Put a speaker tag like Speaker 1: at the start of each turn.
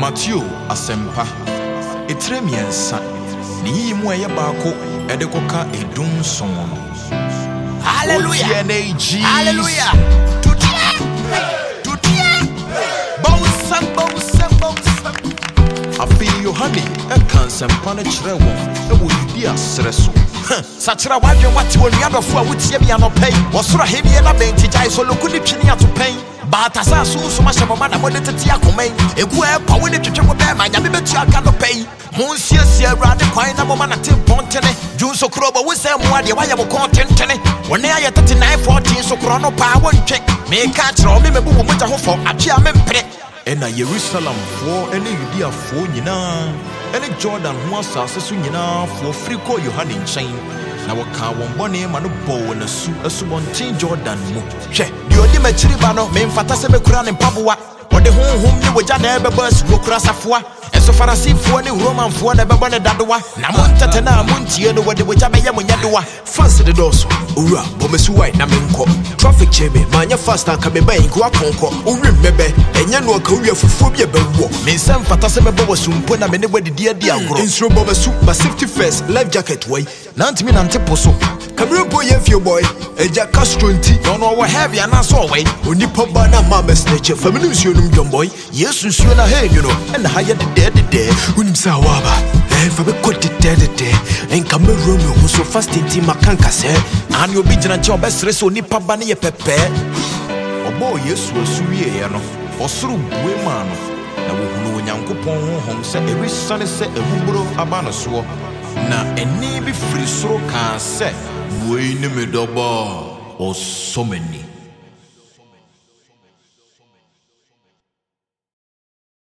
Speaker 1: Matthew Asempa Etremiensa Ni mu eye baako ede koka edum somono.
Speaker 2: Hallelujah.
Speaker 1: Hallelujah. Bounce. I feel Yohane eka nsɛmpa no kyerɛ wɔn ɛwɔ Yudea srɛ so. Sachira wadwe wate wɔ nuadɔfo a wotie bi anɔpɛ yi. Wɔsoro ahemie na bɛnti gyae so loku ne twene atopɛn. Baatasa so so ma hyɛ bɔma na mode tete akɔmɛn. Egu ɛpa wo ne twetwe wo bɛma nyame betu aka nɔpɛ yi. Monsiesie Awurade kwan na mɔma na tempɔntene. Dwunso kuro bɔ wo sɛ mo adeɛ wayɛ wo kɔn tentene. Wɔne ayɛ 39:14 so kuro no paa wontwe. Meka kyerɛ wo me mebu wo mogya ho fɔ atwe a mempere. Ena Jerusalem for ene Judea for nyina ene Jordan ho asase so nyina for free ko Yohane nkyɛn na wɔka wɔn bɔne ma no bɔ na su asubɔnten Jordan mu hwɛ de odi makyiri ba no memfata sɛ mekura ne mpaboa wɔde honhom ne wogya na ɛbɛbɔ asu wɔkura safoa ɛso Farisifoɔ ne Romanfoɔ na ɛbɛbɔ ne dadoa na montete na montie no wɔde wogya bɛyɛ mo nyadoa
Speaker 2: Fancy the doors. Ura, Bomesu white na menko. Traffic chebe, manya fast and kabe by inko akonko. Uri mebe, enya no akawia fufobia bewo.
Speaker 1: Mensam fata sɛ mɛbɔ sumpo na mene wadi dia agro.
Speaker 2: Instro Bomesu, but safety first, life jacket way.
Speaker 1: Nantimi nante poso.
Speaker 2: Kamera boy your boy, eja Castro nti.
Speaker 1: Don't know what have ya na so way.
Speaker 2: Oni papa na mama snatch, family num young boy.
Speaker 1: Yes, you na hey, you know, and higher the dead.
Speaker 2: Unim sawaba, fa be kote dead. And Cameroon who so fast in team makanka say.
Speaker 1: And you'll be in job best reso nipa bani ye pepe. Obo Yesu asuwie ya no. Osuru buema no. Na wohunu Onyankopɔn honhom sɛ erisane sɛ ehuburo aba no so. Na eni bi firi soro ka sɛ buei ne medɔbɔ osomani.